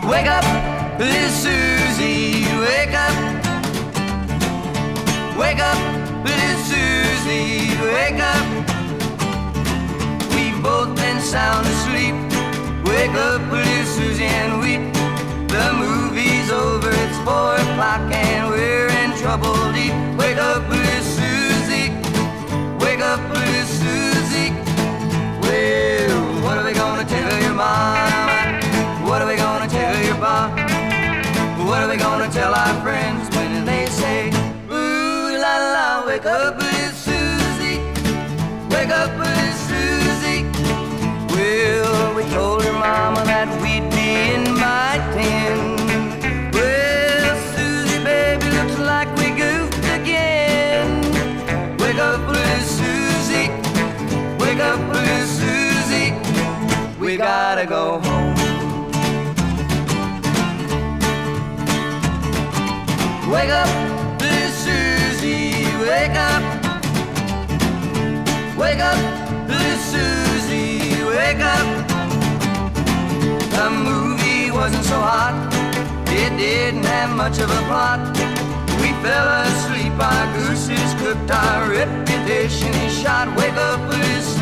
Wake up, little Susie, wake up. Wake up, little Susie, wake up. We've both been sound asleep. Wake up, little Susie, and weep. The movie's over, it's 4 o'clock and we're in trouble deep. Wake up, little Susie, wake up, little Susie. Well, what are we gonna tell your mama? What are we gonna tell your pop? What are we gonna tell our friends when they say, ooh la la, wake up, little Susie, wake up, little Susie. Well, we told her mama that we'd be in by 10. Well, Susie, baby, looks like we goofed again. Wake up, little Susie, wake up, little Susie. We gotta go home. Wake up, little Susie, wake up. Wake up, little Susie, wake up. The movie wasn't so hot, it didn't have much of a plot. We fell asleep, our gooses cooked, our reputation is shot. Wake up, little Susie.